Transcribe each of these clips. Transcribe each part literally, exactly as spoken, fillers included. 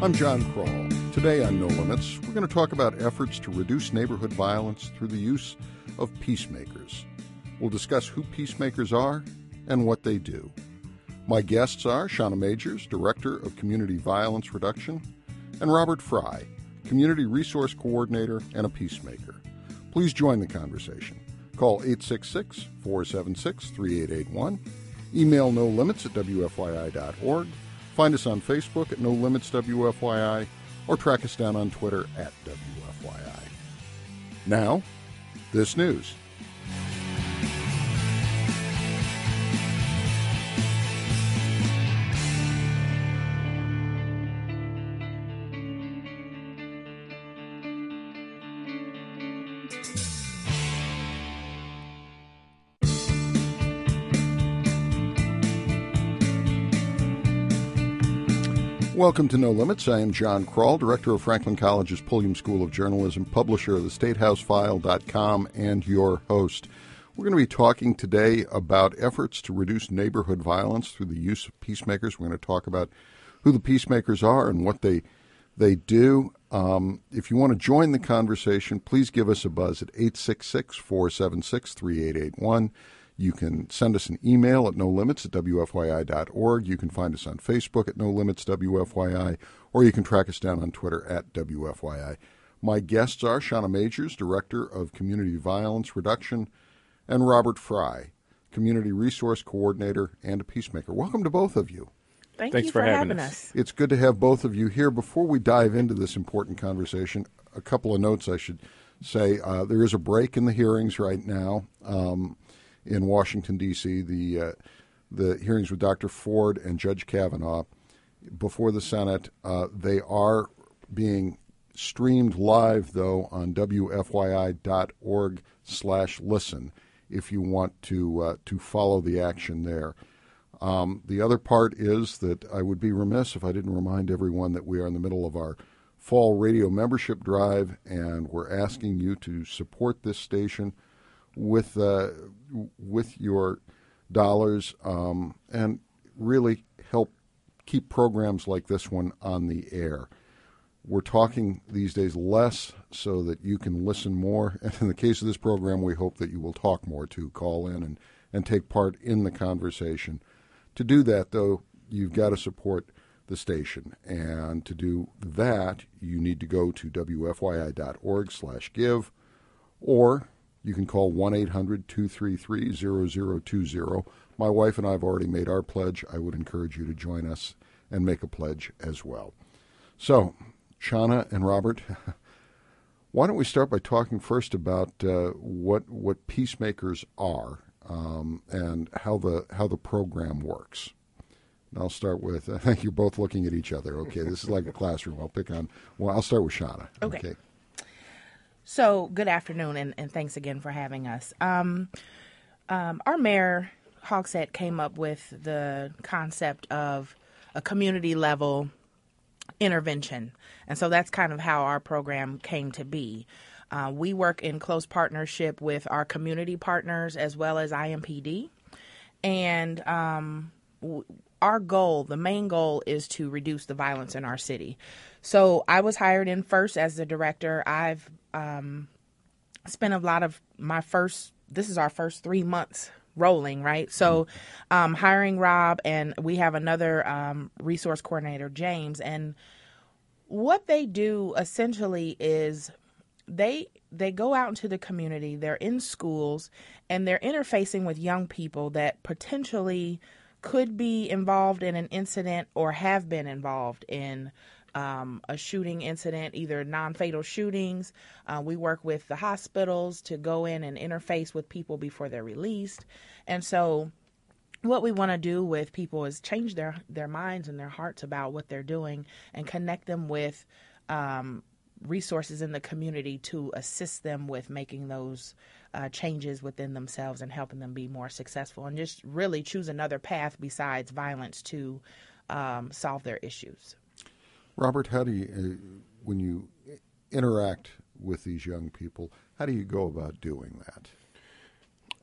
I'm John Kroll. Today on No Limits, we're going to talk about efforts to reduce neighborhood violence through the use of peacemakers. We'll discuss who peacemakers are and what they do. My guests are Shauna Majors, Director of Community Violence Reduction, and Robert Fry, Community Resource Coordinator and a peacemaker. Please join the conversation. Call eight six six, four seven six, three eight eight one. Email no limits at w f y i dot org. Find us on Facebook at No Limits W F Y I, or track us down on Twitter at W F Y I. Now, this news. Welcome to No Limits. I am John Kroll, Director of Franklin College's Pulliam School of Journalism, publisher of the state house file dot com, and your host. We're going to be talking today about efforts to reduce neighborhood violence through the use of peacemakers. We're going to talk about who the peacemakers are and what they they do. Um, if you want to join the conversation, please give us a buzz at eight six six, four seven six, three eight eight one. You can send us an email at no limits at w f y i dot org. You can find us on Facebook at No Limits W F Y I, or you can track us down on Twitter at W F Y I. My guests are Shauna Majors, Director of Community Violence Reduction, and Robert Fry, Community Resource Coordinator and a peacemaker. Welcome to both of you. Thank Thanks you for, for having, having us. us. It's good to have both of you here. Before we dive into this important conversation, a couple of notes I should say. Uh, there is a break in the hearings right now. Um, in Washington, D C, the uh, the hearings with Doctor Ford and Judge Kavanaugh before the Senate. Uh, they are being streamed live, though, on w f y i dot org slash listen if you want to uh, to follow the action there. Um, the other part is that I would be remiss if I didn't remind everyone that we are in the middle of our fall radio membership drive, and we're asking you to support this station with uh, with your dollars um, and really help keep programs like this one on the air. We're talking these days less so that you can listen more. And in the case of this program, we hope that you will talk more too, call in and, and take part in the conversation. To do that, though, you've got to support the station. And to do that, you need to go to w f y i dot org slash give, or you can call one eight hundred, two three three, zero zero two zero. My wife and I have already made our pledge. I would encourage you to join us and make a pledge as well. So, Shauna and Robert, why don't we start by talking first about uh, what what peacemakers are um, and how the how the program works. And I'll start with, I think you're both looking at each other. Okay, this is like a classroom. I'll pick on, well, I'll start with Shauna. Okay. okay. So, good afternoon, and, and thanks again for having us. Um, um, our mayor, Hogsett, came up with the concept of a community-level intervention, and so that's kind of how our program came to be. Uh, we work in close partnership with our community partners as well as I M P D, and um, w- our goal, the main goal, is to reduce the violence in our city. So I was hired in first as the director. I've um, spent a lot of my first, this is our first three months rolling, right? So um, hiring Rob, and we have another um, resource coordinator, James. And what they do essentially is they they go out into the community, they're in schools, and they're interfacing with young people that potentially could be involved in an incident or have been involved in um, a shooting incident, either non-fatal shootings. Uh, we work with the hospitals to go in and interface with people before they're released. And so what we want to do with people is change their, their minds and their hearts about what they're doing and connect them with um, resources in the community to assist them with making those uh, changes within themselves and helping them be more successful and just really choose another path besides violence to um, solve their issues. Robert, how do you, uh, when you interact with these young people, how do you go about doing that?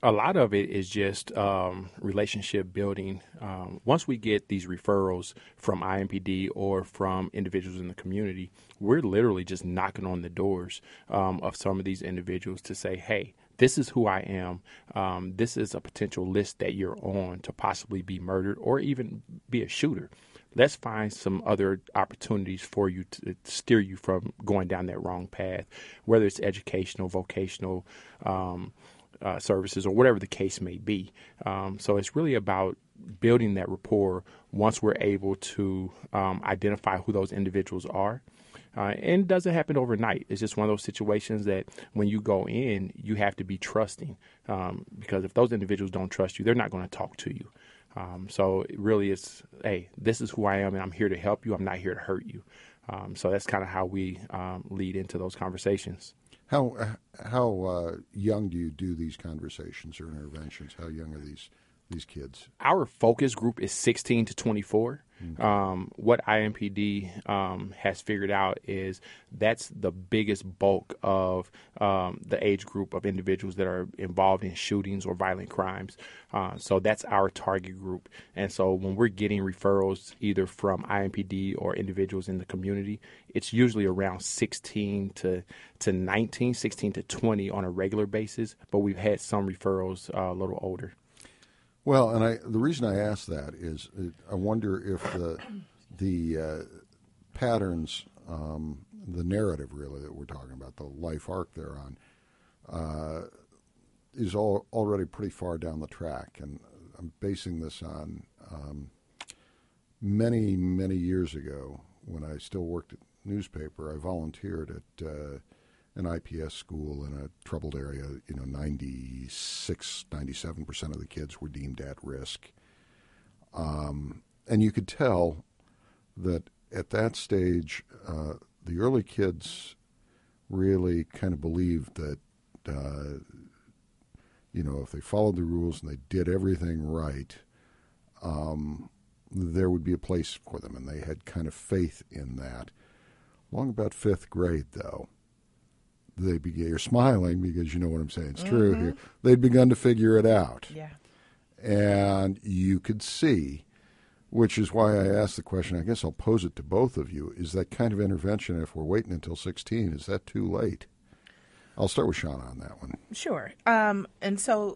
A lot of it is just um, relationship building. Um, once we get these referrals from I M P D or from individuals in the community, we're literally just knocking on the doors um, of some of these individuals to say, hey, this is who I am. Um, this is a potential list that you're on to possibly be murdered or even be a shooter. Let's find some other opportunities for you to steer you from going down that wrong path, whether it's educational, vocational, um, uh, services, or whatever the case may be. Um, so it's really about building that rapport once we're able to um, identify who those individuals are. Uh, and it doesn't happen overnight. It's just one of those situations that when you go in, you have to be trusting, um, because if those individuals don't trust you, they're not going to talk to you. Um, so it really is, hey, this is who I am, and I'm here to help you. I'm not here to hurt you. Um, so that's kind of how we um, lead into those conversations. How how uh, young do you do these conversations or interventions? How young are these these kids? Our focus group is sixteen to twenty-four. Okay. Um, what I M P D um, has figured out is that's the biggest bulk of um, the age group of individuals that are involved in shootings or violent crimes. Uh, so that's our target group. And so when we're getting referrals either from I M P D or individuals in the community, it's usually around sixteen to nineteen, sixteen to twenty on a regular basis. But we've had some referrals uh, a little older. Well, and I, the reason I ask that is I wonder if the the uh, patterns, um, the narrative really that we're talking about, the life arc they're on, uh, is all, already pretty far down the track. And I'm basing this on um, many, many years ago when I still worked at newspaper. I volunteered at uh, an I P S school in a troubled area. You know, ninety-six, ninety-seven percent of the kids were deemed at risk. Um, and you could tell that at that stage, uh, the early kids really kind of believed that, uh, you know, if they followed the rules and they did everything right, um, there would be a place for them. And they had kind of faith in that. Along about fifth grade, though, they began, you're smiling because you know what I'm saying. It's true mm-hmm. here. They'd begun to figure it out. Yeah. And you could see, which is why I asked the question, I guess I'll pose it to both of you, is that kind of intervention, if we're waiting until sixteen, is that too late? I'll start with Shauna on that one. Sure. Um, and so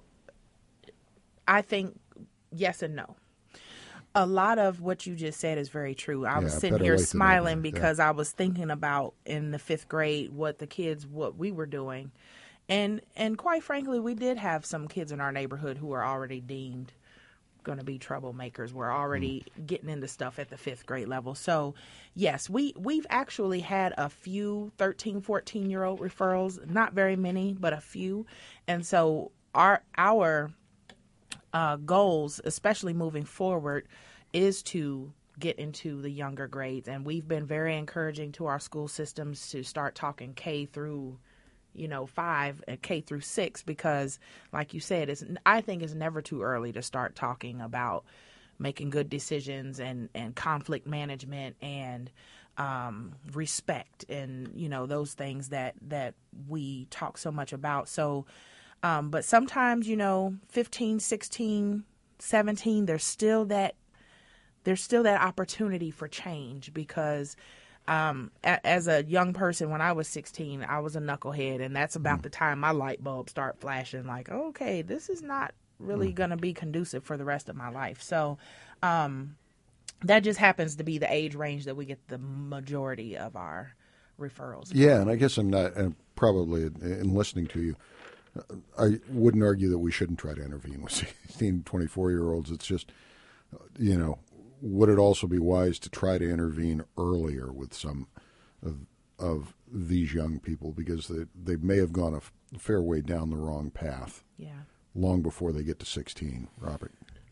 I think yes and no. A lot of what you just said is very true. I was yeah, sitting here smiling never. because yeah. I was thinking about in the fifth grade what the kids, what we were doing. And and quite frankly, we did have some kids in our neighborhood who were already deemed going to be troublemakers. We're already mm. getting into stuff at the fifth grade level. So, yes, we, we've actually had a few thirteen, fourteen-year-old referrals, not very many, but a few. And so our our uh, goals, especially moving forward, is to get into the younger grades. And we've been very encouraging to our school systems to start talking K through you know, five, K through six, because like you said, it's, I think it's never too early to start talking about making good decisions and, and conflict management and um, respect and, you know, those things that, that we talk so much about. So, um, but sometimes, you know, fifteen, sixteen, seventeen, there's still that, there's still that opportunity for change because Um, a, as a young person, when I was sixteen, I was a knucklehead, and that's about mm. the time my light bulb start flashing. Like, okay, this is not really mm. going to be conducive for the rest of my life. So, um, that just happens to be the age range that we get the majority of our referrals. Yeah, and I guess I'm not uh, probably in listening to you. I wouldn't argue that we shouldn't try to intervene with sixteen, twenty-four-year-olds. It's just, you know. Would it also be wise to try to intervene earlier with some of, of these young people because they, they may have gone a fair way down the wrong path yeah. long before they get to sixteen, Robert?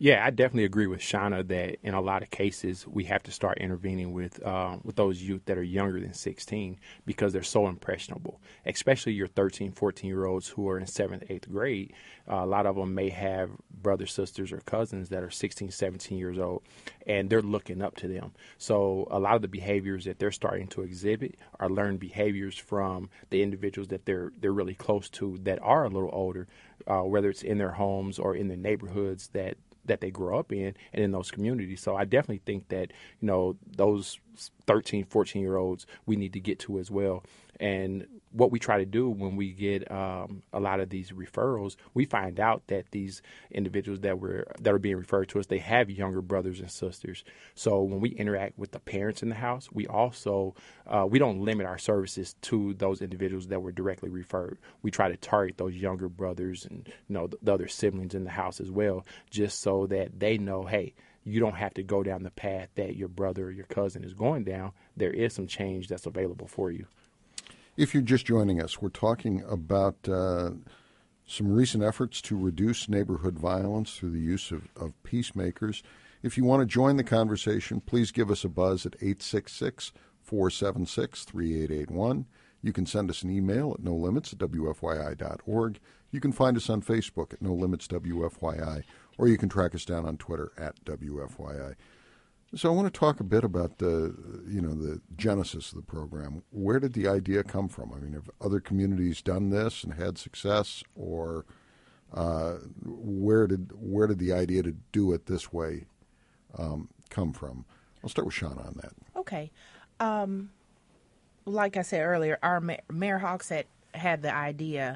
Yeah, I definitely agree with Shauna that in a lot of cases we have to start intervening with uh, with those youth that are younger than sixteen because they're so impressionable, especially your thirteen, fourteen-year-olds who are in seventh, eighth grade. Uh, a lot of them may have brothers, sisters, or cousins that are sixteen, seventeen years old, and they're looking up to them. So a lot of the behaviors that they're starting to exhibit are learned behaviors from the individuals that they're they're really close to that are a little older, uh, whether it's in their homes or in the neighborhoods that that they grow up in and in those communities. So I definitely think that, you know, those thirteen, fourteen year olds we need to get to as well. And what we try to do when we get um, a lot of these referrals, we find out that these individuals that were that are being referred to us, they have younger brothers and sisters. So when we interact with the parents in the house, we also uh, we don't limit our services to those individuals that were directly referred. We try to target those younger brothers and, you know, the, the other siblings in the house as well, just so that they know, hey, you don't have to go down the path that your brother or your cousin is going down. There is some change that's available for you. If you're just joining us, we're talking about uh, some recent efforts to reduce neighborhood violence through the use of, of peacemakers. If you want to join the conversation, please give us a buzz at eight six six, four seven six, three eight eight one. You can send us an email at no limits at w f y i dot org. You can find us on Facebook at no limits w f y i, or you can track us down on Twitter at W F Y I. So I want to talk a bit about the, you know, the genesis of the program. Where did the idea come from? I mean, have other communities done this and had success, or uh, where did where did the idea to do it this way um, come from? I'll start with Shauna on that. Okay. Um, like I said earlier, our Mayor, Mayor Hogsett had the idea,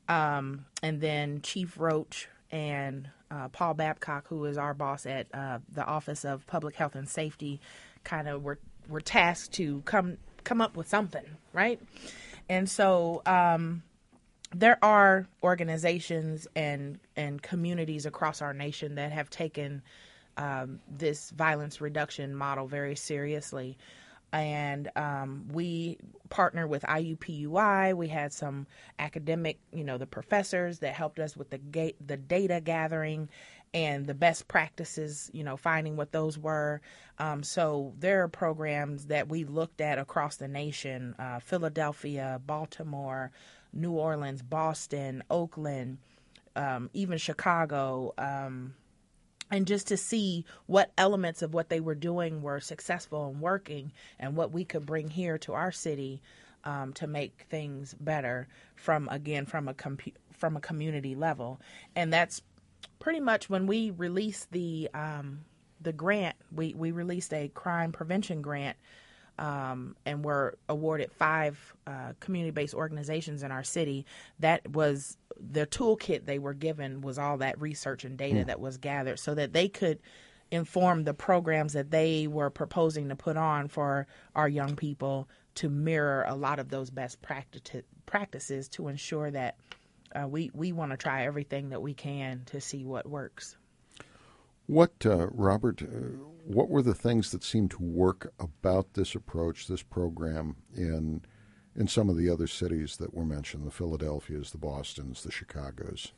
um, and then Chief Roach and uh, Paul Babcock, who is our boss at uh, the Office of Public Health and Safety, kind of were were tasked to come come up with something, right? And so um, there are organizations and and communities across our nation that have taken um, this violence reduction model very seriously. And um, we partner with I U P U I. We had some academic, you know, the professors that helped us with the ga- the data gathering and the best practices, you know, finding what those were. Um, so there are programs that we looked at across the nation, uh, Philadelphia, Baltimore, New Orleans, Boston, Oakland, um, even Chicago, um and just to see what elements of what they were doing were successful and working and what we could bring here to our city um, to make things better from, again, from a compu- from a community level. And that's pretty much when we released the um, the grant, we, we released a crime prevention grant Um, and were awarded five uh, community-based organizations in our city. That was the toolkit they were given, was all that research and data mm. that was gathered so that they could inform the programs that they were proposing to put on for our young people to mirror a lot of those best practi- practices to ensure that uh, we, we want to try everything that we can to see what works. What, uh, Robert, uh, what were the things that seemed to work about this approach, this program, in in some of the other cities that were mentioned, the Philadelphias, the Bostons, the Chicagos?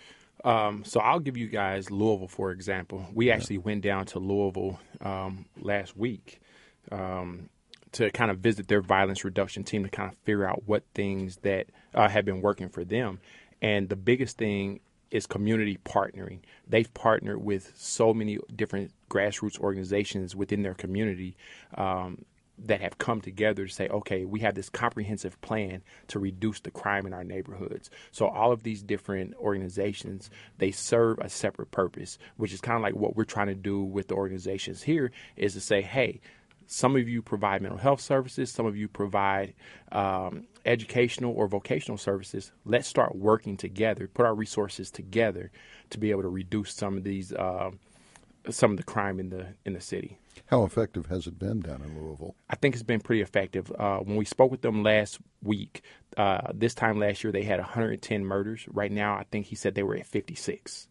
Um, so I'll give you guys Louisville, for example. We actually yeah. went down to Louisville um, last week um, to kind of visit their violence reduction team to kind of figure out what things that uh, have been working for them. And the biggest thing is community partnering. They've partnered with so many different grassroots organizations within their community um, that have come together to say, okay, we have this comprehensive plan to reduce the crime in our neighborhoods. So all of these different organizations, they serve a separate purpose, which is kind of like what we're trying to do with the organizations here, is to say, hey, some of you provide mental health services. Some of you provide um, educational or vocational services. Let's start working together, put our resources together to be able to reduce some of these, uh, some of the crime in the in the city. How effective has it been down in Louisville? I think it's been pretty effective. Uh, when we spoke with them last week, uh, this time last year, they had one hundred ten murders. Right now, I think he said they were at fifty-six.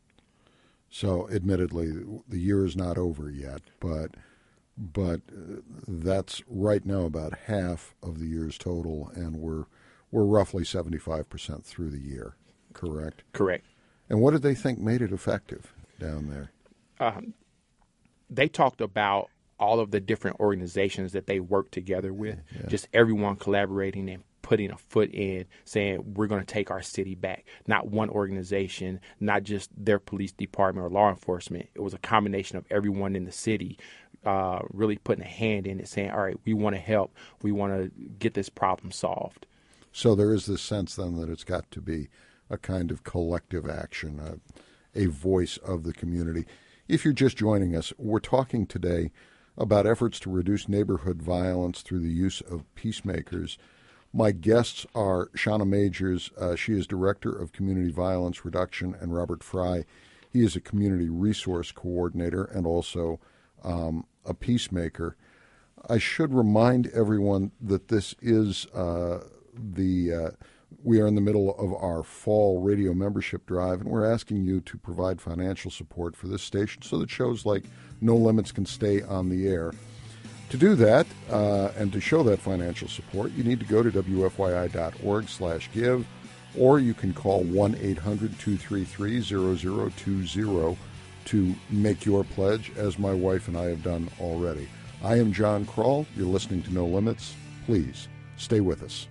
So, admittedly, the year is not over yet, but... But uh, that's right now about half of the year's total, and we're we're roughly seventy-five percent through the year, correct? Correct. And what did they think made it effective down there? um, they talked about all of the different organizations that they work together with, yeah. just everyone collaborating and putting a foot in, saying we're going to take our city back. Not one organization, not just their police department or law enforcement. It was a combination of everyone in the city uh, really putting a hand in it, saying, all right, we want to help. We want to get this problem solved. So there is this sense then that it's got to be a kind of collective action, a, a voice of the community. If you're just joining us, we're talking today about efforts to reduce neighborhood violence through the use of peacemakers. My guests are Shauna Magers. Uh, she is Director of Community Violence Reduction, and Robert Fry. He is a Community Resource Coordinator and also um, a peacemaker. I should remind everyone that this is uh, the uh, we are in the middle of our fall radio membership drive, and we're asking you to provide financial support for this station so that shows like No Limits can stay on the air. To do that, uh, and to show that financial support, you need to go to W F Y I dot org slash give, or you can call one eight hundred two three three zero zero two zero to make your pledge, as my wife and I have done already. I am John Kroll. You're listening to No Limits. Please stay with us.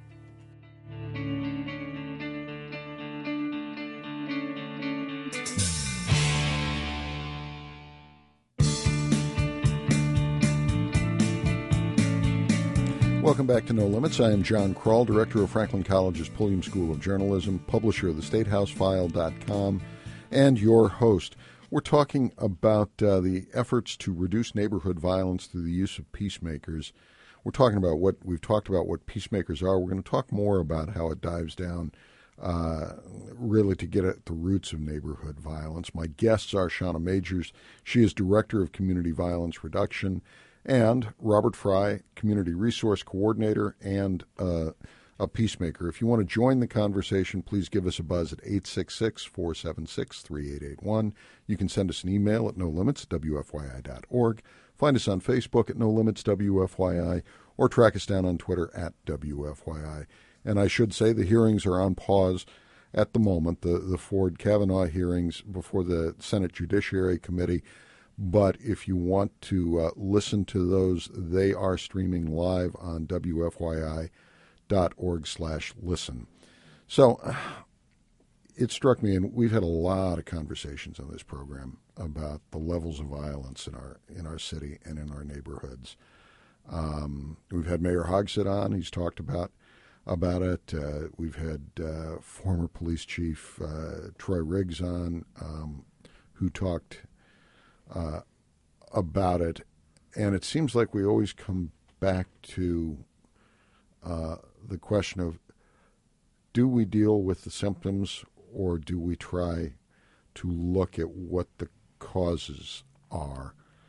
Welcome back to No Limits. I am John Kroll, Director of Franklin College's Pulliam School of Journalism, publisher of the State House File dot com, and your host. We're talking about uh, the efforts to reduce neighborhood violence through the use of peacemakers. We're talking about what we've talked about what peacemakers are. We're going to talk more about how it dives down uh, really to get at the roots of neighborhood violence. My guests are Shauna Magers. She is Director of Community Violence Reduction, and Robert Fry, Community Resource Coordinator and uh, a peacemaker. If you want to join the conversation, please give us a buzz at eight six six, four seven six, three eight eight one. You can send us an email at no limits at W F Y I dot org. Find us on Facebook at No Limits W F Y I, or track us down on Twitter at W F Y I. And I should say the hearings are on pause at the moment, the, the Ford Kavanaugh hearings before the Senate Judiciary Committee. But if you want to uh, listen to those, they are streaming live on W F Y I dot org slash listen. So uh, it struck me, and we've had a lot of conversations on this program about the levels of violence in our in our city and in our neighborhoods. Um, we've had Mayor Hogsett on; he's talked about about it. Uh, we've had uh, former police chief uh, Troy Riggs on, um, who talked uh, about it, and it seems like we always come back to uh, the question of: do we deal with the symptoms, or do we try to look at what the causes are?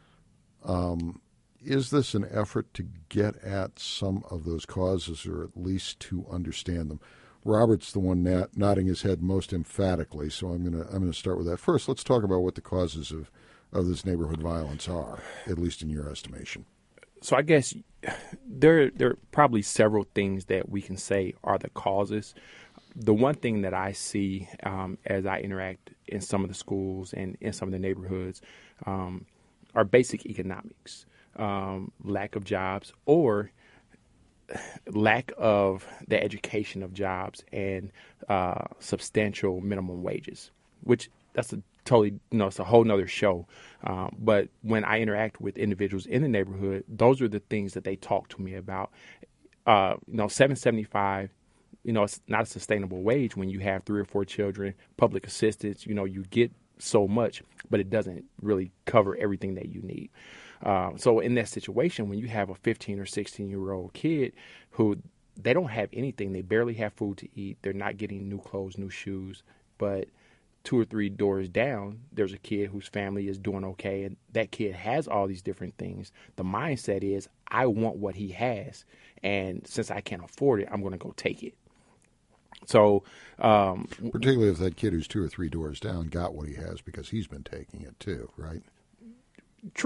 Um, is this an effort to get at some of those causes, or at least to understand them? Robert's the one nod- nodding his head most emphatically, so I'm gonna I'm gonna start with that. First, let's talk about what the causes of, of this neighborhood violence are, at least in your estimation. So I guess there there are probably several things that we can say are the causes. The one thing that I see um, as I interact in some of the schools and in some of the neighborhoods um, are basic economics, um, lack of jobs, or lack of the education of jobs and uh, substantial minimum wages, which that's a totally, you know, it's a whole nother show. Um, but when I interact with individuals in the neighborhood, those are the things that they talk to me about. Uh, you know, seven seventy-five, you know, it's not a sustainable wage when you have three or four children, public assistance, you know, you get so much, but it doesn't really cover everything that you need. Uh, so in that situation, when you have a fifteen or sixteen year old kid who they don't have anything, they barely have food to eat, they're not getting new clothes, new shoes, but two or three doors down, there's a kid whose family is doing okay, and that kid has all these different things. The mindset is, I want what he has, and since I can't afford it, I'm going to go take it. So, um, particularly if that kid who's two or three doors down got what he has because he's been taking it too, right? True.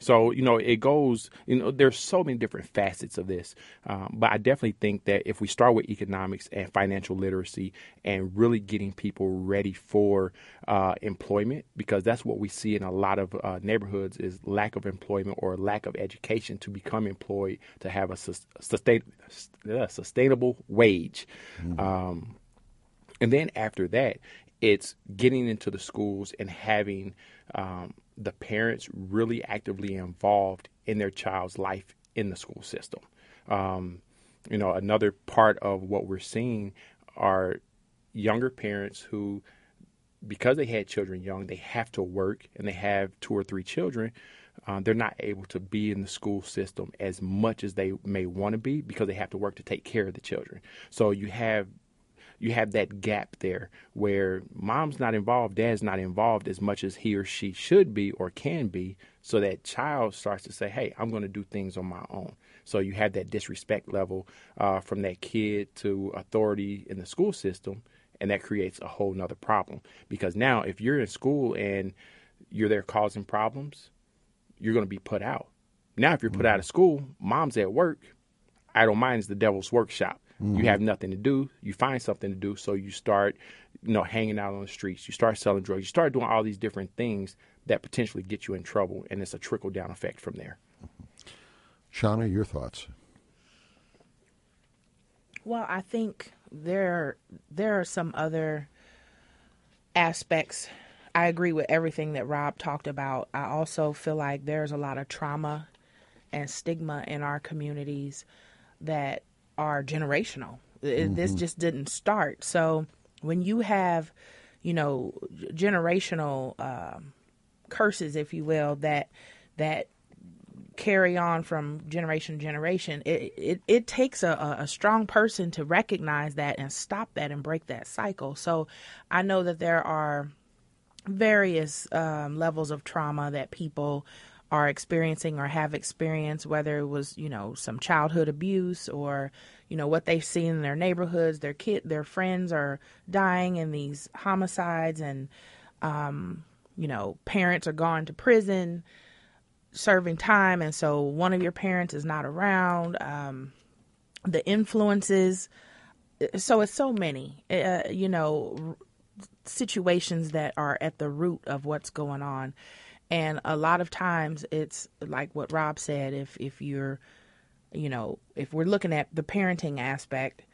So, you know, it goes, you know, there's so many different facets of this. Um, but I definitely think that if we start with economics and financial literacy and really getting people ready for uh, employment, because that's what we see in a lot of uh, neighborhoods is lack of employment or lack of education to become employed, to have a sus- sustain- uh, sustainable wage. Mm-hmm. Um, and then after that, it's getting into the schools and having um, the parents really actively involved in their child's life in the school system. Um, you know, another part of what we're seeing are younger parents who, because they had children young, they have to work and they have two or three children. Uh, they're not able to be in the school system as much as they may want to be because they have to work to take care of the children. So you have You have that gap there where mom's not involved, dad's not involved as much as he or she should be or can be. So that child starts to say, hey, I'm going to do things on my own. So you have that disrespect level uh, from that kid to authority in the school system. And that creates a whole nother problem, because now if you're in school and you're there causing problems, you're going to be put out. Now, if you're put mm-hmm. out of school, mom's at work. Idle mind is the devil's workshop. Mm-hmm. You have nothing to do. You find something to do. So you start, you know, hanging out on the streets. You start selling drugs. You start doing all these different things that potentially get you in trouble. And it's a trickle down effect from there. Shauna, your thoughts? Well, I think there, there are some other aspects. I agree with everything that Rob talked about. I also feel like there's a lot of trauma and stigma in our communities that are generational. Mm-hmm. This just didn't start. So when you have, you know, generational um, curses, if you will, that that carry on from generation to generation, it it, it takes a, a strong person to recognize that and stop that and break that cycle. So I know that there are various um, levels of trauma that people are experiencing or have experienced, whether it was, you know, some childhood abuse or, you know, what they've seen in their neighborhoods, their kid, their friends are dying in these homicides, and, um, you know, parents are gone to prison serving time. And so one of your parents is not around, um, the influences. So it's so many, uh, you know, situations that are at the root of what's going on. And a lot of times it's like what Rob said, if, if you're, you know, if we're looking at the parenting aspect,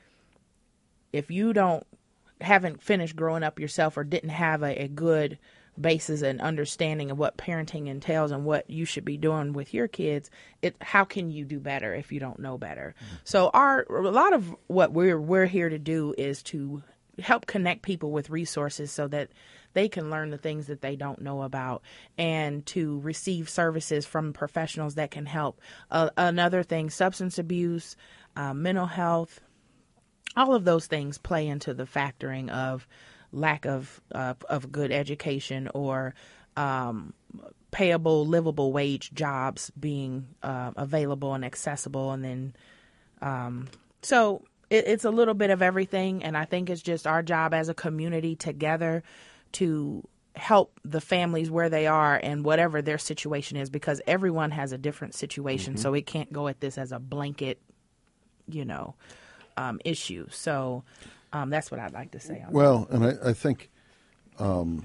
if you don't, haven't finished growing up yourself or didn't have a, a good basis and understanding of what parenting entails and what you should be doing with your kids, it, how can you do better if you don't know better? Mm-hmm. So our, a lot of what we're, we're here to do is to help connect people with resources so that they can learn the things that they don't know about, and to receive services from professionals that can help. Uh, another thing, substance abuse, uh, mental health, all of those things play into the factoring of lack of uh, of good education or um, payable, livable wage jobs being uh, available and accessible. And then um, so it, it's a little bit of everything. And I think it's just our job as a community together to help the families where they are and whatever their situation is, because everyone has a different situation. Mm-hmm. So it can't go at this as a blanket, you know, um, issue. So um, that's what I'd like to say on well, that. and I, I think um,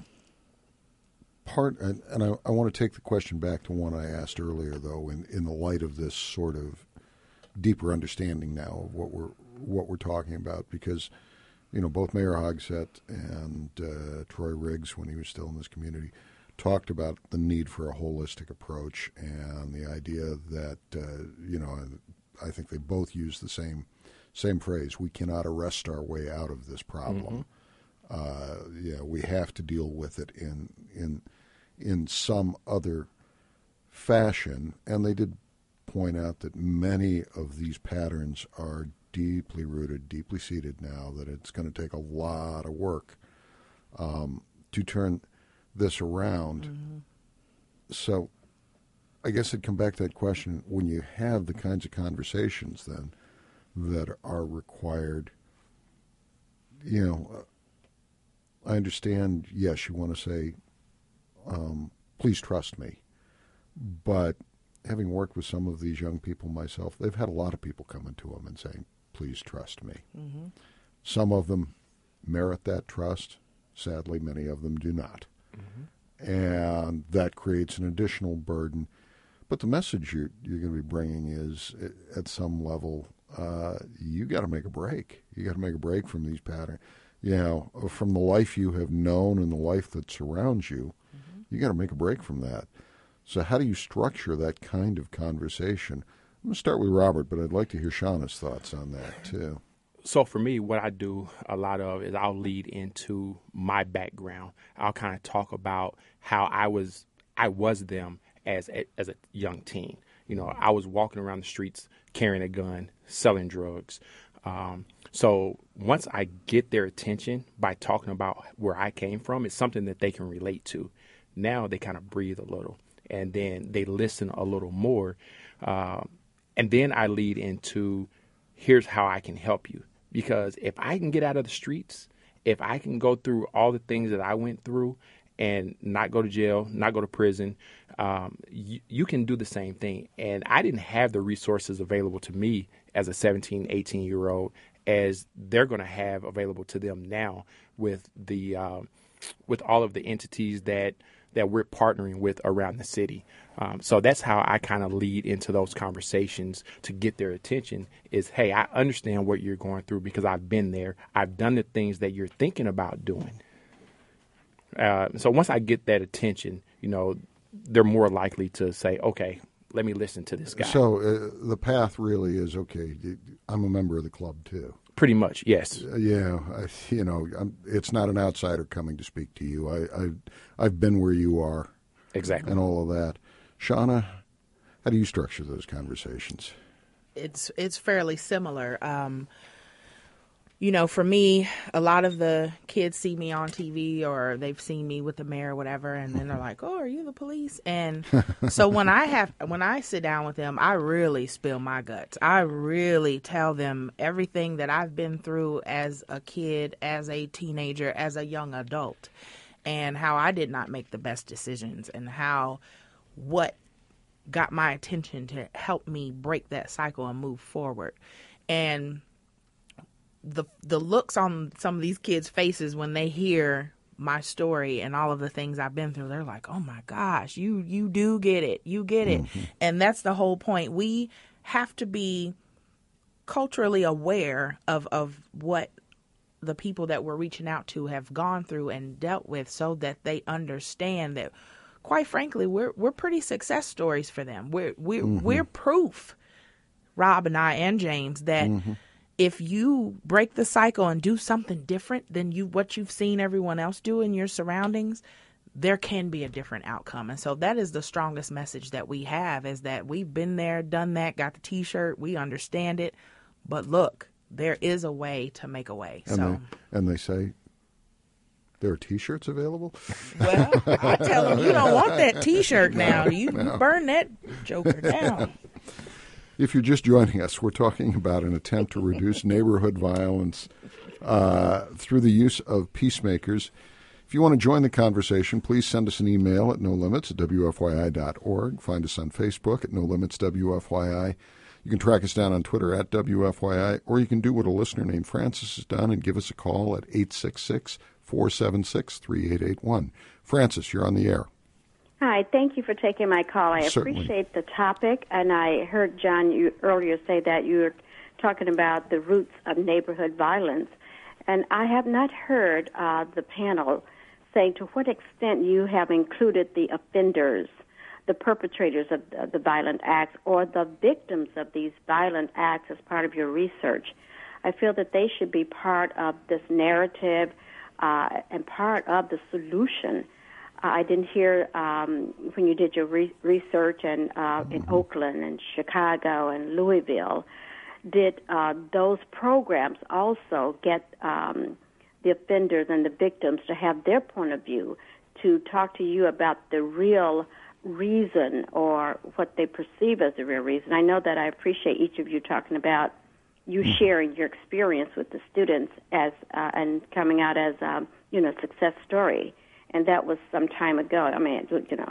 part, and, and I, I want to take the question back to one I asked earlier, though, in, in the light of this sort of deeper understanding now of what we're what we're talking about, because you know, both Mayor Hogsett and uh, Troy Riggs, when he was still in this community, talked about the need for a holistic approach and the idea that, uh, you know, I think they both used the same same phrase: we cannot arrest our way out of this problem. Mm-hmm. Uh, yeah, we have to deal with it in in in some other fashion. And they did point out that many of these patterns are deeply rooted, deeply seated now, that it's going to take a lot of work um, to turn this around. Mm-hmm. So I guess I'd come back to that question. When you have the kinds of conversations then that are required, you know, I understand, yes, you want to say, um, please trust me, but having worked with some of these young people myself, they've had a lot of people coming to them and saying, please trust me. Mm-hmm. Some of them merit that trust. Sadly, many of them do not. Mm-hmm. And that creates an additional burden. But the message you're, you're going to be bringing is, at some level, uh, you got to make a break. You got to make a break from these patterns. You know, from the life you have known and the life that surrounds you, mm-hmm. you got to make a break from that. So how do you structure that kind of conversation? I'm going to start with Robert, but I'd like to hear Shauna's thoughts on that, too. So for me, what I do a lot of is I'll lead into my background. I'll kind of talk about how I was I was them as a, as a young teen. You know, I was walking around the streets carrying a gun, selling drugs. Um, so once I get their attention by talking about where I came from, it's something that they can relate to. Now they kind of breathe a little, and then they listen a little more. Uh, and then I lead into, here's how I can help you. Because if I can get out of the streets, if I can go through all the things that I went through and not go to jail, not go to prison, um, you, you can do the same thing. And I didn't have the resources available to me as a seventeen, eighteen-year-old as they're going to have available to them now with the uh, with all of the entities that that we're partnering with around the city. Um, so that's how I kind of lead into those conversations to get their attention is, hey, I understand what you're going through because I've been there. I've done the things that you're thinking about doing. Uh, so once I get that attention, you know, they're more likely to say, okay, let me listen to this guy. So uh, the path really is, okay, I'm a member of the club too. Pretty much, yes. Uh, yeah, I, you know, I'm, it's not an outsider coming to speak to you. I, I, I've been where you are. Exactly. And all of that. Shauna, how do you structure those conversations? It's it's fairly similar. Um, you know, for me, a lot of the kids see me on T V or they've seen me with the mayor or whatever, and then they're like, "Oh, are you the police?" And so when I have when I sit down with them, I really spill my guts. I really tell them everything that I've been through as a kid, as a teenager, as a young adult, and how I did not make the best decisions, and how what got my attention to help me break that cycle and move forward. And the the looks on some of these kids' faces when they hear my story and all of the things I've been through, they're like, oh my gosh, you you do get it. You get it. Mm-hmm. And that's the whole point. We have to be culturally aware of, of what the people that we're reaching out to have gone through and dealt with so that they understand that, quite frankly, we're we're pretty success stories for them. We're we're mm-hmm. we're proof, Rob and I and James, that mm-hmm. if you break the cycle and do something different than you what you've seen everyone else do in your surroundings, there can be a different outcome. And so that is the strongest message that we have, is that we've been there, done that, got the T-shirt, we understand it. But look, there is a way to make a way. And, so. they, and they say, there are T-shirts available? Well, I tell them, you don't want that T-shirt now. You no. burn that joker down. If you're just joining us, we're talking about an attempt to reduce neighborhood violence uh, through the use of peacemakers. If you want to join the conversation, please send us an email at no limits at w f y i dot org. Find us on Facebook at no limits w f y i. You can track us down on Twitter at W F Y I, or you can do what a listener named Francis has done and give us a call at eight six six, four seven six, three eight eight one. Francis, you're on the air. Hi, thank you for taking my call. I Certainly. appreciate the topic, and I heard, John, you earlier say that you were talking about the roots of neighborhood violence, and I have not heard uh, the panel saying to what extent you have included the offenders, the perpetrators of the, the violent acts, or the victims of these violent acts as part of your research. I feel that they should be part of this narrative uh, and part of the solution. Uh, I didn't hear um, when you did your re- research and, uh, in Oakland and Chicago and Louisville, did uh, those programs also get um, the offenders and the victims to have their point of view, to talk to you about the real reason or what they perceive as the real reason? I know that I appreciate each of you talking about you sharing your experience with the students as uh, and coming out as um, you know, success story, and that was some time ago. I mean, you know,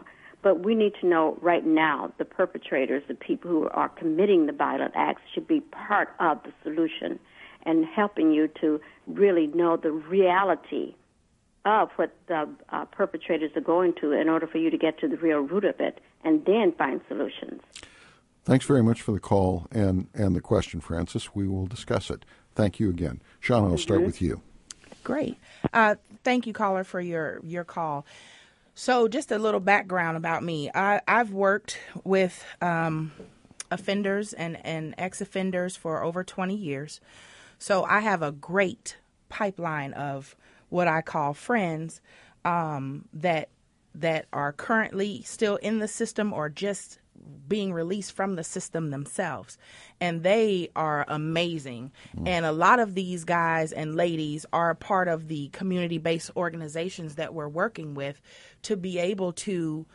But we need to know right now the perpetrators, the people who are committing the violent acts, should be part of the solution and helping you to really know the reality of what the uh, perpetrators are going to in order for you to get to the real root of it and then find solutions. Thanks very much for the call and, and the question, Frances. We will discuss it. Thank you again. Shauna, I'll start mm-hmm. with you. Great. Uh, thank you, caller, for your, your call. So just a little background about me. I, I've worked with um, offenders and, and ex-offenders for over twenty years. So I have a great pipeline of what I call friends um, that that are currently still in the system or just being released from the system themselves. And they are amazing. Mm. And a lot of these guys and ladies are part of the community-based organizations that we're working with to be able to,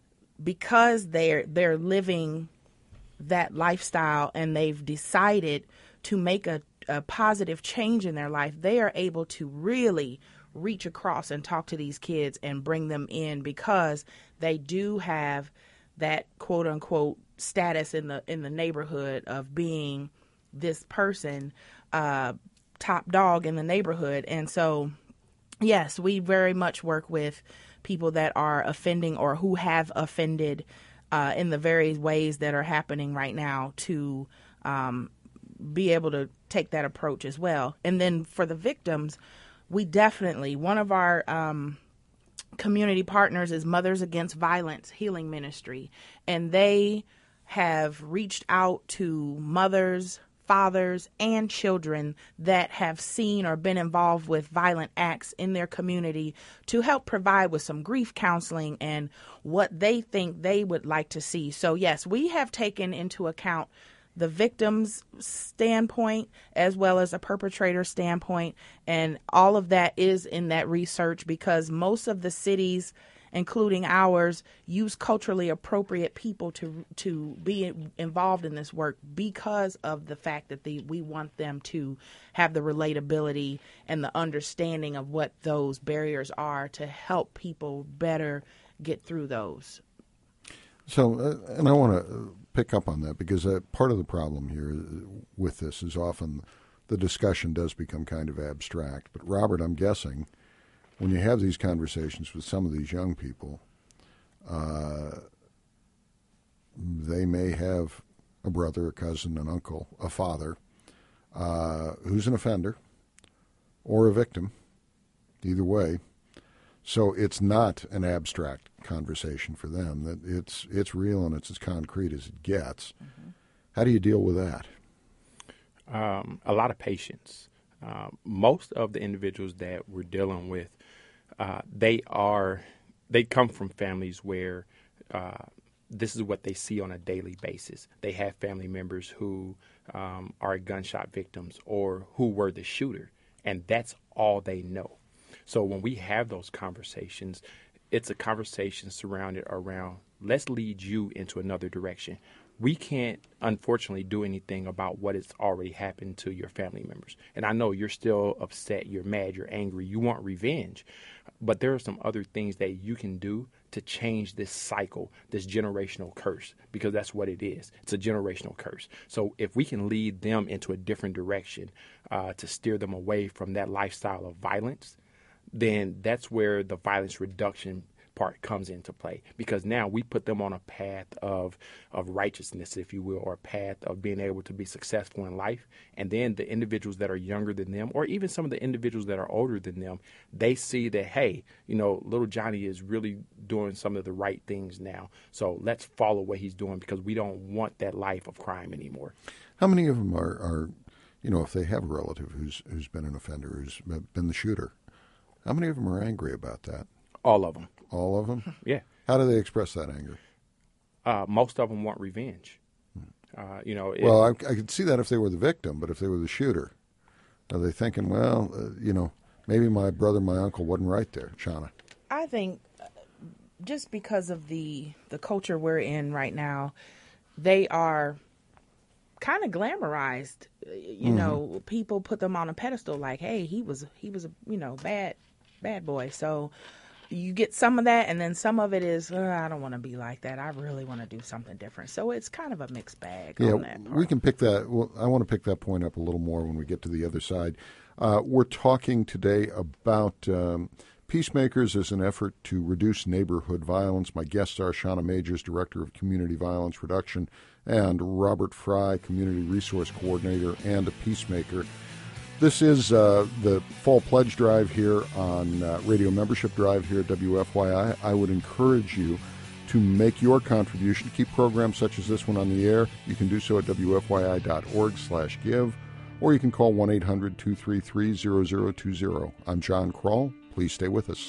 because they're they're living that lifestyle and they've decided to make a, a positive change in their life, they are able to really reach across and talk to these kids and bring them in because they do have that quote unquote status in the in the neighborhood of being this person, uh, top dog in the neighborhood. And so, yes, we very much work with people that are offending or who have offended uh, in the various ways that are happening right now to um, be able to take that approach as well. And then for the victims, we definitely, one of our um, community partners is Mothers Against Violence Healing Ministry, and they have reached out to mothers, fathers, and children that have seen or been involved with violent acts in their community to help provide with some grief counseling and what they think they would like to see. So yes, we have taken into account the victim's standpoint as well as a perpetrator standpoint. And all of that is in that research because most of the cities, including ours, use culturally appropriate people to to be involved in this work because of the fact that they, we want them to have the relatability and the understanding of what those barriers are to help people better get through those. So, uh, and I want to pick up on that because uh, part of the problem here with this is often the discussion does become kind of abstract. But Robert, I'm guessing when you have these conversations with some of these young people, uh, they may have a brother, a cousin, an uncle, a father uh, who's an offender or a victim, either way. So it's not an abstract conversation for them. That it's it's real and it's as concrete as it gets. Mm-hmm. How do you deal with that? Um, a lot of patience. Uh, most of the individuals that we're dealing with, uh, they are they come from families where uh, this is what they see on a daily basis. They have family members who um, are gunshot victims or who were the shooter, and that's all they know. So when we have those conversations, it's a conversation surrounded around, let's lead you into another direction. We can't, unfortunately, do anything about what has already happened to your family members. And I know you're still upset, you're mad, you're angry, you want revenge. But there are some other things that you can do to change this cycle, this generational curse, because that's what it is. It's a generational curse. So if we can lead them into a different direction uh, to steer them away from that lifestyle of violence, then that's where the violence reduction part comes into play, because now we put them on a path of of righteousness, if you will, or a path of being able to be successful in life. And then the individuals that are younger than them, or even some of the individuals that are older than them, they see that, hey, you know, little Johnny is really doing some of the right things now. So let's follow what he's doing because we don't want that life of crime anymore. How many of them are, are you know, if they have a relative who's who's been an offender, who's been the shooter, how many of them are angry about that? All of them. All of them? Yeah. How do they express that anger? Uh, most of them want revenge. Uh, you know. It, well, I, I could see that if they were the victim, but if they were the shooter, are they thinking, well, uh, you know, maybe my brother, my uncle wasn't right there, Shauna? I think just because of the the culture we're in right now, they are kind of glamorized. You mm-hmm. know, people put them on a pedestal like, hey, he was he was a you know bad bad boy. So you get some of that, and then some of it is, oh, I don't want to be like that. I really want to do something different. So it's kind of a mixed bag yeah, on that part. We can pick that. Well, I want to pick that point up a little more when we get to the other side. Uh, we're talking today about um, Peacemakers as an effort to reduce neighborhood violence. My guests are Shauna Magers, Director of Community Violence Reduction, and Robert Fry, Community Resource Coordinator and a Peacemaker. This is uh, the Fall Pledge Drive here on uh, Radio Membership Drive here at W F Y I. I would encourage you to make your contribution to keep programs such as this one on the air. You can do so at W F Y I dot org slash give, or you can call one eight hundred two three three zero zero two zero. I'm John Kroll. Please stay with us.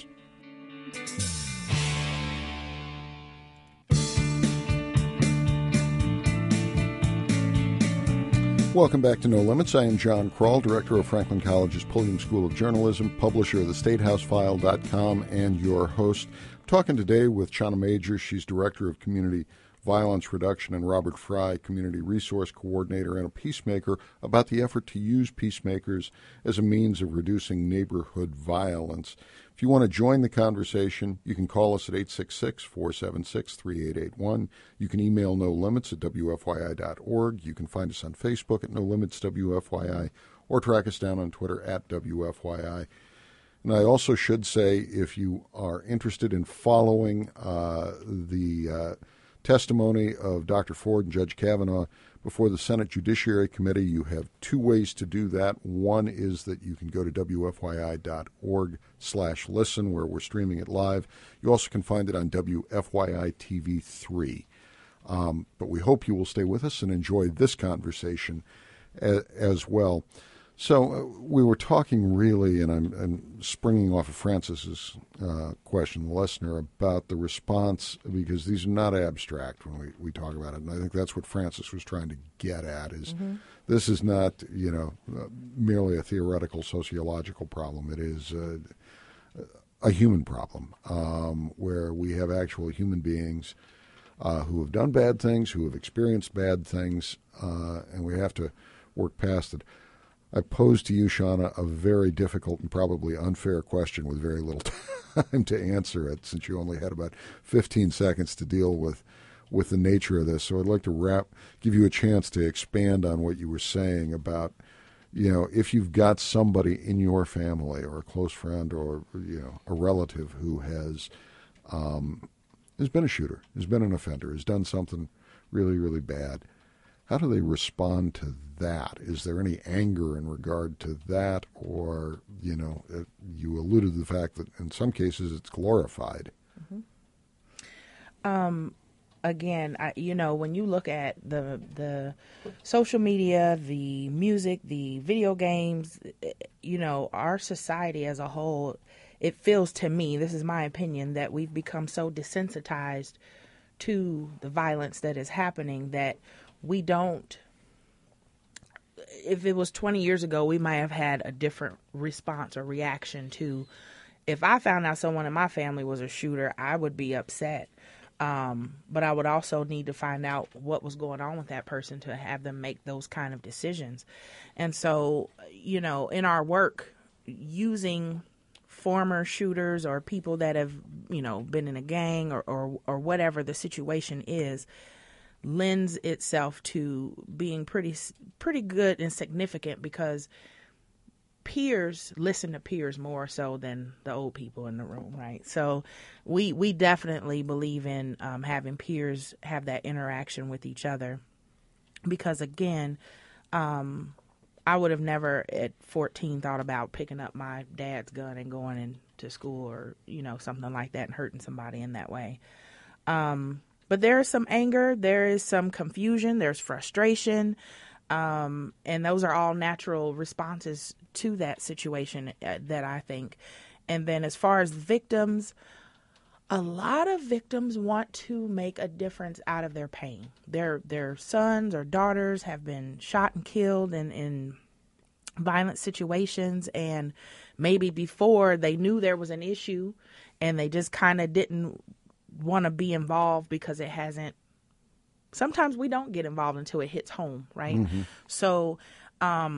Welcome back to No Limits. I am John Kroll, Director of Franklin College's Pulliam School of Journalism, publisher of the State House File dot com, and your host. I'm talking today with Shauna Magers. She's Director of Community Violence Reduction, and Robert Fry, Community Resource Coordinator and a Peacemaker, about the effort to use peacemakers as a means of reducing neighborhood violence. If you want to join the conversation, you can call us at eight six six, four seven six, three eight eight one. You can email No Limits at W F Y I dot org. You can find us on Facebook at No Limits W F Y I, or track us down on Twitter at W F Y I. And I also should say, if you are interested in following uh, the uh, testimony of Doctor Ford and Judge Kavanaugh before the Senate Judiciary Committee, you have two ways to do that. One is that you can go to W F Y I dot org slash listen, where we're streaming it live. You also can find it on W F Y I T V three. Um, but we hope you will stay with us and enjoy this conversation a, as well. So uh, we were talking really, and I'm, I'm springing off of Francis's uh, question, the listener, about the response, because these are not abstract when we, we talk about it. And I think that's what Francis was trying to get at, is mm-hmm. this is not, you know, uh, merely a theoretical sociological problem. It is uh, a human problem um, where we have actual human beings uh, who have done bad things, who have experienced bad things, uh, and we have to work past it. I posed to you, Shauna, a very difficult and probably unfair question with very little time to answer it, since you only had about fifteen seconds to deal with with the nature of this. So I'd like to wrap, give you a chance to expand on what you were saying about, you know, if you've got somebody in your family or a close friend or, you know, a relative who has um, has been a shooter, has been an offender, has done something really, really bad. How do they respond to that? Is there any anger in regard to that? Or, you know, it, you alluded to the fact that in some cases it's glorified. Mm-hmm. Um, again, I, you know, when you look at the the social media, the music, the video games, you know, our society as a whole, it feels to me, this is my opinion, that we've become so desensitized to the violence that is happening that we don't, if it was twenty years ago, we might have had a different response or reaction to, if I found out someone in my family was a shooter, I would be upset. Um, but I would also need to find out what was going on with that person to have them make those kind of decisions. And so, you know, in our work, using former shooters or people that have, you know, been in a gang or, or, or whatever the situation is, lends itself to being pretty pretty good and significant, because peers listen to peers more so than the old people in the room, right? So we we definitely believe in um, having peers have that interaction with each other, because again, um, I would have never at fourteen thought about picking up my dad's gun and going into school or, you know, something like that and hurting somebody in that way. Um, But there is some anger, there is some confusion, there's frustration, um, and those are all natural responses to that situation uh, that I think. And then as far as victims, a lot of victims want to make a difference out of their pain. Their their sons or daughters have been shot and killed in, in violent situations, and maybe before they knew there was an issue and they just kind of didn't want to be involved because it hasn't, sometimes we don't get involved until it hits home, right? Mm-hmm. So um,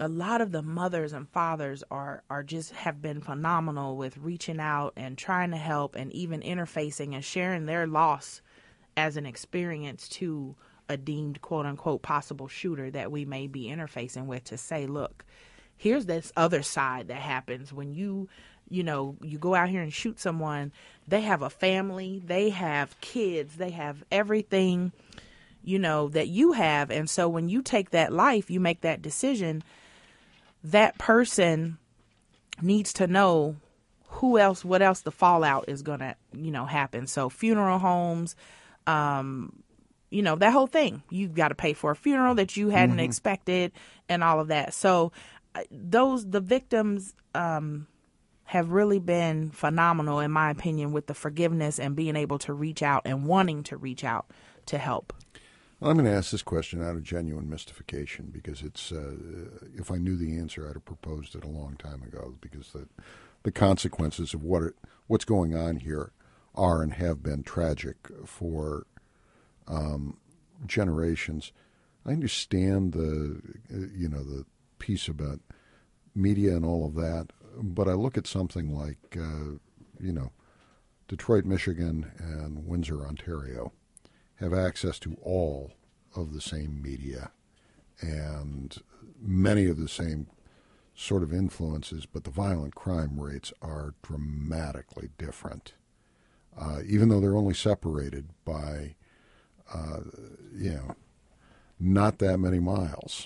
a lot of the mothers and fathers are, are just have been phenomenal with reaching out and trying to help and even interfacing and sharing their loss as an experience to a deemed quote unquote possible shooter that we may be interfacing with, to say, look, here's this other side that happens when you, you know, you go out here and shoot someone. They have a family, they have kids, they have everything, you know, that you have. And so when you take that life, you make that decision, that person needs to know who else, what else the fallout is going to, you know, happen. So funeral homes, um, you know, that whole thing, you've got to pay for a funeral that you hadn't mm-hmm. expected and all of that. So those, the victims, um, have really been phenomenal, in my opinion, with the forgiveness and being able to reach out and wanting to reach out to help. Well, I'm going to ask this question out of genuine mystification, because it's, uh, if I knew the answer, I'd have proposed it a long time ago, because the, the consequences of what it, what's going on here are and have been tragic for um, generations. I understand the, you know, the piece about media and all of that, but I look at something like, uh, you know, Detroit, Michigan, and Windsor, Ontario have access to all of the same media and many of the same sort of influences, but the violent crime rates are dramatically different, uh, even though they're only separated by, uh, you know, not that many miles.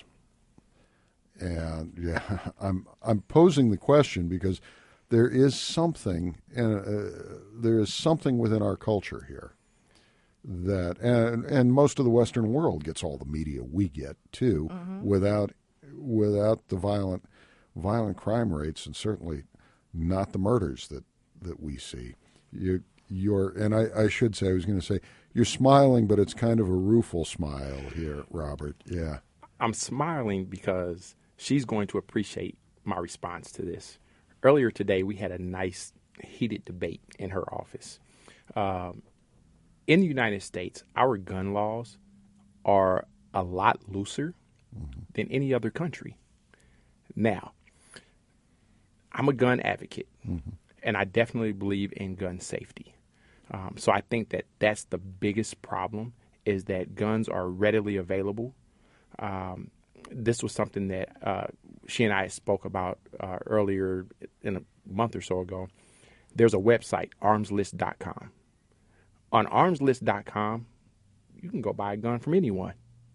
And yeah, I'm I'm posing the question because there is something, uh, there is something within our culture here that, and and most of the Western world gets all the media we get too, mm-hmm. without without the violent violent crime rates, and certainly not the murders that, that we see. You you're and I, I should say I was going to say you're smiling, but it's kind of a rueful smile here, Robert. Yeah, I'm smiling because she's going to appreciate my response to this. Earlier today, we had a nice, heated debate in her office. Um, in the United States, our gun laws are a lot looser mm-hmm. than any other country. Now, I'm a gun advocate, mm-hmm. and I definitely believe in gun safety. Um, so I think that that's the biggest problem, is that guns are readily available. Um, This was something that uh, she and I spoke about uh, earlier in a month or so ago. There's a website, arms list dot com. On arms list dot com, you can go buy a gun from anyone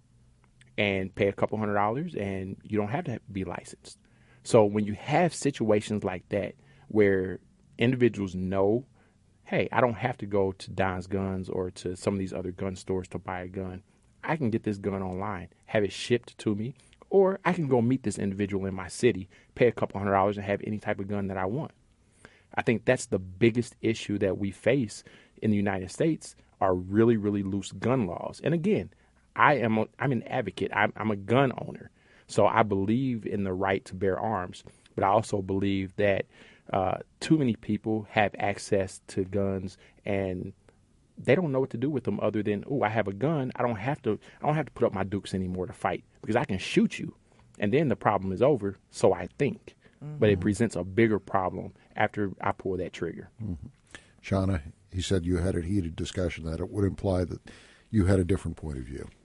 and pay a couple hundred dollars, and you don't have to be licensed. So when you have situations like that where individuals know, hey, I don't have to go to Don's Guns or to some of these other gun stores to buy a gun. I can get this gun online, have it shipped to me, or I can go meet this individual in my city, pay a couple hundred dollars, and have any type of gun that I want. I think that's the biggest issue that we face in the United States, are really, really loose gun laws. And again, I am a, I'm an advocate. I'm, I'm a gun owner. So I believe in the right to bear arms. But I also believe that uh, too many people have access to guns, and they don't know what to do with them other than, oh, I have a gun. I don't have to I don't have to put up my dukes anymore to fight, because I can shoot you. And then the problem is over, so I think. Mm-hmm. But it presents a bigger problem after I pull that trigger. Mm-hmm. Shauna, he said you had a heated discussion, that it would imply that you had a different point of view.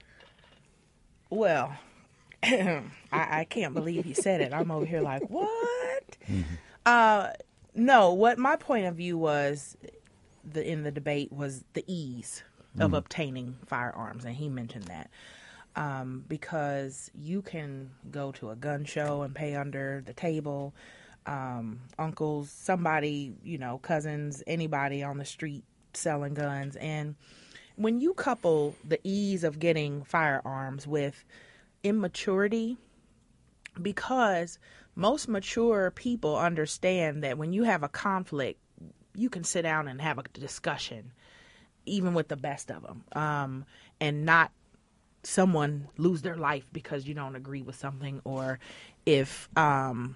Well, I, I can't believe he said it. I'm over here like, what? Mm-hmm. Uh, no, what my point of view was the in the debate was the ease of mm-hmm. obtaining firearms, and he mentioned that. Um, because you can go to a gun show and pay under the table, um, uncles, somebody, you know, cousins, anybody on the street selling guns. And when you couple the ease of getting firearms with immaturity, because most mature people understand that when you have a conflict, you can sit down and have a discussion, even with the best of them, um, and not someone lose their life because you don't agree with something, or if, um,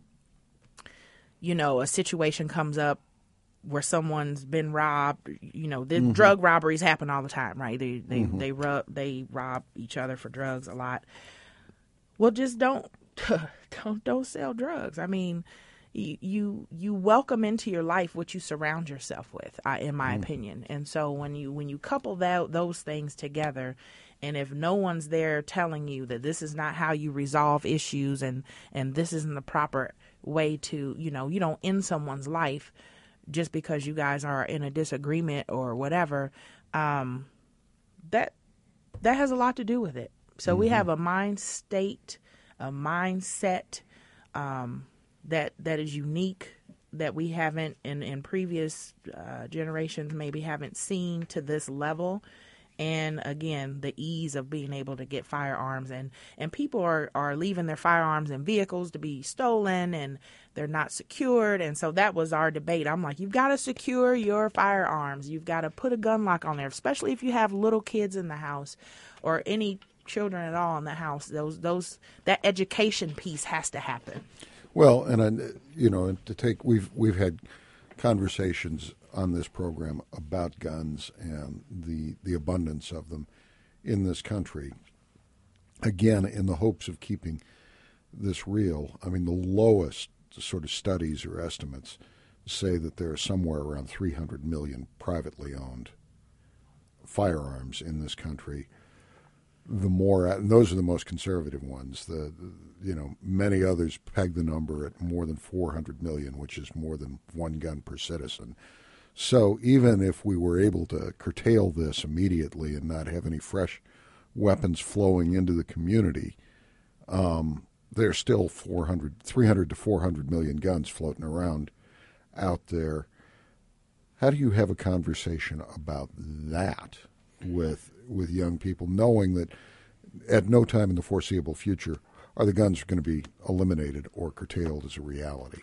you know, a situation comes up where someone's been robbed. You know, the mm-hmm. drug robberies happen all the time, right? They they mm-hmm. they rob they rob each other for drugs a lot. Well, just don't don't don't sell drugs. I mean, you you, you welcome into your life what you surround yourself with, uh, in my mm. opinion. And so when you when you couple that those things together, and if no one's there telling you that this is not how you resolve issues, and and this isn't the proper way to, you know, you don't end someone's life just because you guys are in a disagreement or whatever, um, that that has a lot to do with it. So mm-hmm. we have a mind state, a mindset um, that that is unique, that we haven't in, in previous uh, generations maybe haven't seen to this level. And again, the ease of being able to get firearms, and, and people are, are leaving their firearms in vehicles to be stolen, and they're not secured. And so that was our debate. I'm like, you've got to secure your firearms. You've got to put a gun lock on there, especially if you have little kids in the house or any children at all in the house. Those those that education piece has to happen. Well, and I, you know, to take we've we've had conversations on this program about guns and the the abundance of them in this country. Again, in the hopes of keeping this real. I mean, the lowest sort of studies or estimates say that there are somewhere around three hundred million privately owned firearms in this country. The more, and those are the most conservative ones. The, you know, many others peg the number at more than four hundred million, which is more than one gun per citizen. So even if we were able to curtail this immediately and not have any fresh weapons flowing into the community, um, there's still four hundred, three hundred to four hundred million guns floating around out there. How do you have a conversation about that with with young people, knowing that at no time in the foreseeable future are the guns going to be eliminated or curtailed as a reality?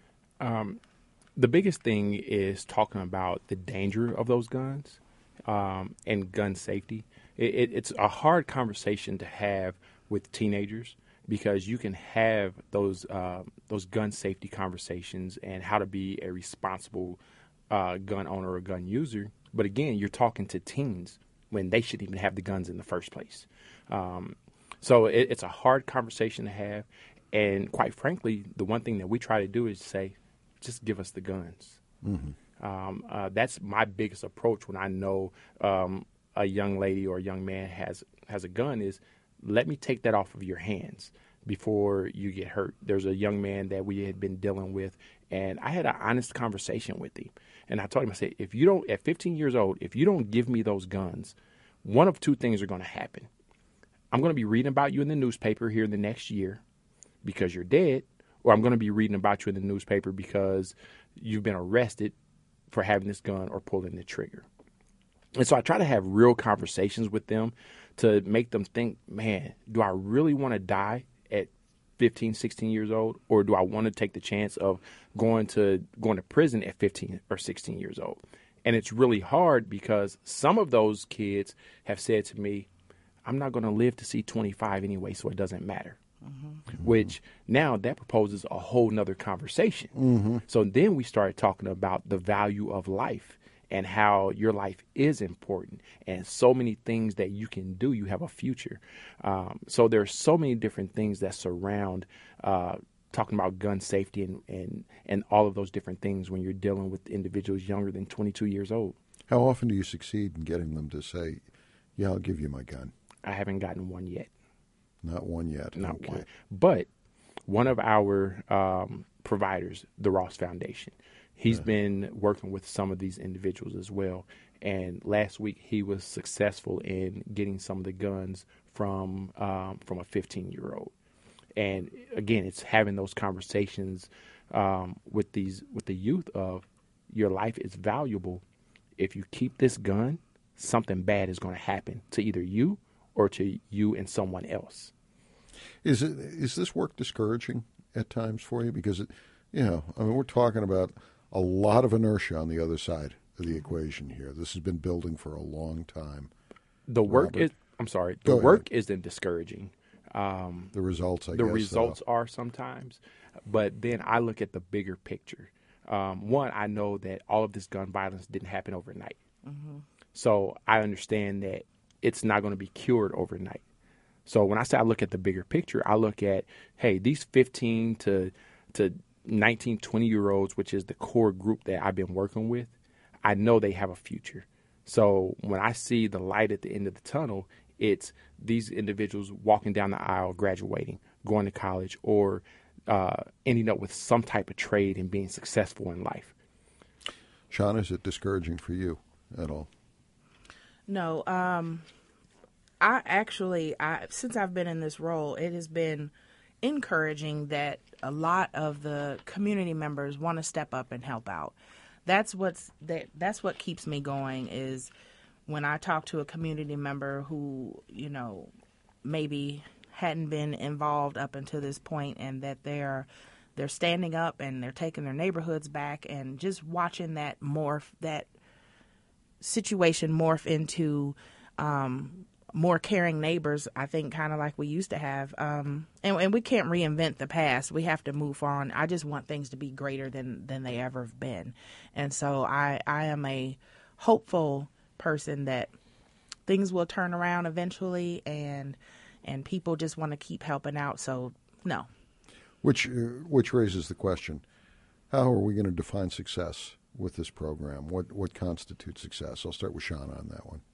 Um, the biggest thing is talking about the danger of those guns um, and gun safety. It, it, it's a hard conversation to have with teenagers, because you can have those uh, those gun safety conversations and how to be a responsible uh, gun owner or gun user. But again, you're talking to teens when they shouldn't even have the guns in the first place. Um, so it, it's a hard conversation to have. And quite frankly, the one thing that we try to do is say, just give us the guns. Mm-hmm. Um, uh, that's my biggest approach when I know um, a young lady or a young man has has a gun, is let me take that off of your hands before you get hurt. There's a young man that we had been dealing with, and I had an honest conversation with him. And I told him, I said, if you don't, at fifteen years old, if you don't give me those guns, one of two things are going to happen. I'm going to be reading about you in the newspaper here in the next year because you're dead, or I'm going to be reading about you in the newspaper because you've been arrested for having this gun or pulling the trigger. And so I try to have real conversations with them to make them think, man, do I really want to die at fifteen, sixteen years old, or do I want to take the chance of going to going to prison at fifteen or sixteen years old? And it's really hard because some of those kids have said to me, I'm not going to live to see twenty-five anyway, so it doesn't matter. Mm-hmm. Which now that proposes a whole nother conversation. Mm-hmm. So then we started talking about the value of life and how your life is important and so many things that you can do. You have a future. Um, so there are so many different things that surround uh, talking about gun safety and, and, and all of those different things when you're dealing with individuals younger than twenty-two years old. How often do you succeed in getting them to say, yeah, I'll give you my gun? I haven't gotten one yet. Not one yet. Not okay. one. But one of our um, providers, the Ross Foundation, he's uh-huh. been working with some of these individuals as well. And last week he was successful in getting some of the guns from um, from a fifteen-year-old. And again, it's having those conversations um, with these with the youth of your life is valuable. If you keep this gun, something bad is going to happen to either you or to you and someone else. Is it is this work discouraging at times for you? Because, it, you know, I mean, we're talking about a lot of inertia on the other side of the equation here. This has been building for a long time. The work Robert? is, I'm sorry, the Go work ahead. isn't discouraging. Um, the results, I the guess. The results though. are sometimes. But then I look at the bigger picture. Um, one, I know that all of this gun violence didn't happen overnight. Mm-hmm. So I understand that it's not going to be cured overnight. So when I say I look at the bigger picture, I look at, hey, these fifteen to to nineteen, twenty year olds, which is the core group that I've been working with, I know they have a future. So when I see the light at the end of the tunnel, it's these individuals walking down the aisle, graduating, going to college, or uh, ending up with some type of trade and being successful in life. Sean, is it discouraging for you at all? No. Um, I actually, I since I've been in this role, it has been encouraging that a lot of the community members want to step up and help out. That's what's that. That's what keeps me going. Is when I talk to a community member who, you know, maybe hadn't been involved up until this point, and that they're they're standing up and they're taking their neighborhoods back, and just watching that morph, that situation morph into um, more caring neighbors. I think kind of like we used to have, um, and, and we can't reinvent the past. We have to move on. I just want things to be greater than than they ever have been, and so I I am a hopeful person that things will turn around eventually, and and people just want to keep helping out. So no. Which uh, which raises the question: how are we going to define success with this program? What what constitutes success? I'll start with Shauna on that one.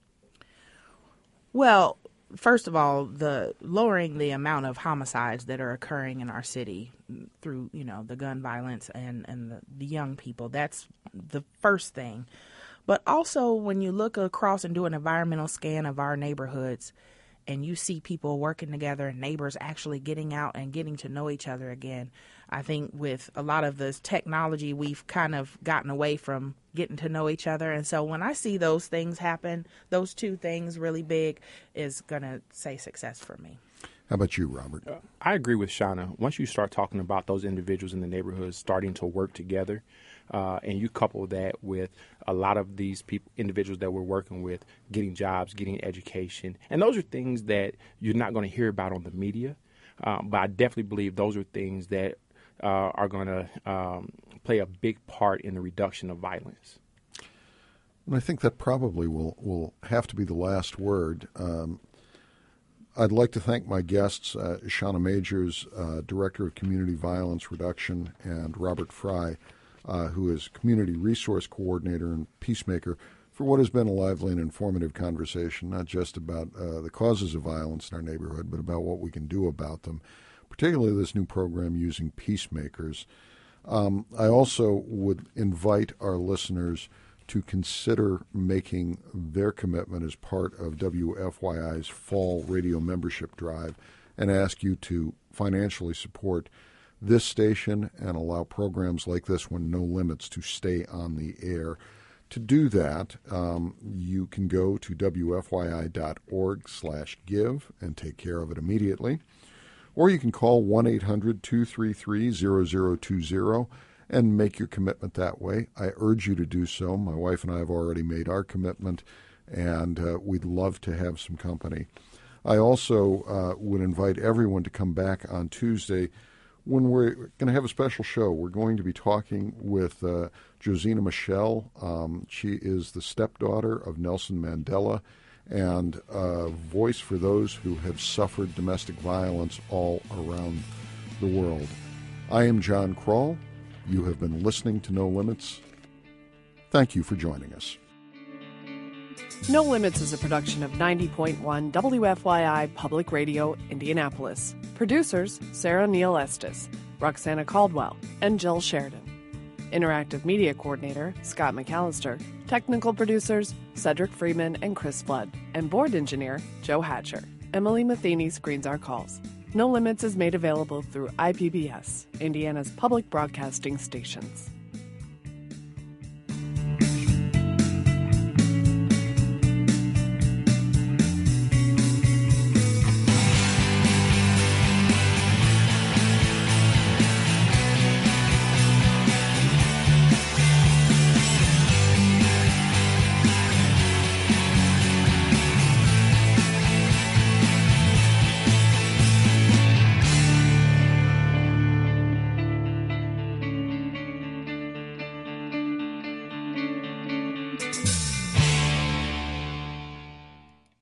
Well, first of all, the lowering the amount of homicides that are occurring in our city through, you know, the gun violence and, and the, the young people. That's the first thing. But also when you look across and do an environmental scan of our neighborhoods and you see people working together and neighbors actually getting out and getting to know each other again, I think with a lot of this technology, we've kind of gotten away from getting to know each other. And so when I see those things happen, those two things really big, is going to say success for me. How about you, Robert? Uh, I agree with Shauna. Once you start talking about those individuals in the neighborhoods starting to work together, uh, and you couple that with a lot of these people, individuals that we're working with, getting jobs, getting education, and those are things that you're not going to hear about on the media. Um, but I definitely believe those are things that uh, are going to um, play a big part in the reduction of violence. And I think that probably will, will have to be the last word. Um, I'd like to thank my guests, uh, Shauna Magers, uh, Director of Community Violence Reduction, and Robert Fry, uh, who is Community Resource Coordinator and Peacemaker, for what has been a lively and informative conversation, not just about uh, the causes of violence in our neighborhood, but about what we can do about them, particularly this new program using peacemakers. Um, I also would invite our listeners to consider making their commitment as part of W F Y I's fall radio membership drive and ask you to financially support this station and allow programs like this one, No Limits, to stay on the air. To do that, um, you can go to W F Y I dot org slash give and take care of it immediately. Or you can call one eight hundred two three three zero zero two zero and make your commitment that way. I urge you to do so. My wife and I have already made our commitment, and uh, we'd love to have some company. I also uh, would invite everyone to come back on Tuesday when we're going to have a special show. We're going to be talking with uh, Josina Michelle. Um, she is the stepdaughter of Nelson Mandela and a voice for those who have suffered domestic violence all around the world. I am John Kroll. You have been listening to No Limits. Thank you for joining us. No Limits is a production of ninety point one W F Y I Public Radio, Indianapolis. Producers, Sarah Neal Estes, Roxana Caldwell, and Jill Sheridan. Interactive Media Coordinator, Scott McAllister. Technical producers, Cedric Freeman and Chris Flood. And Board Engineer, Joe Hatcher. Emily Matheny screens our calls. No Limits is made available through I P B S, Indiana's public broadcasting stations.